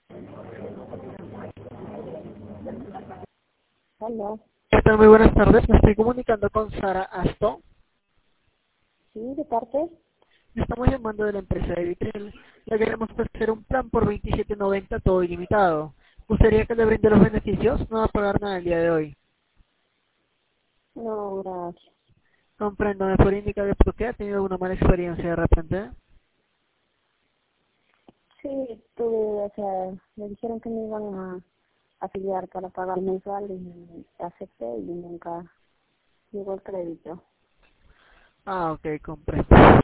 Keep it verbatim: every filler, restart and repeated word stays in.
Hola, ¿Qué tal? Muy buenas tardes. Me estoy comunicando con Sara Aston. ¿sí? ¿De parte? Estamos llamando de la empresa de Vitrel. Le queremos ofrecer un plan por veintisiete noventa todo ilimitado. ¿Gustaría que le brinde los beneficios? No va a pagar nada el día de hoy. No, gracias. Comprendo, ¿me puede indicar de por qué ha tenido una mala experiencia de repente? Sí, tuve, o sea, me dijeron que me iban a afiliar para pagar mensual y acepté y nunca llegó el crédito. Ah, ok, comprendo.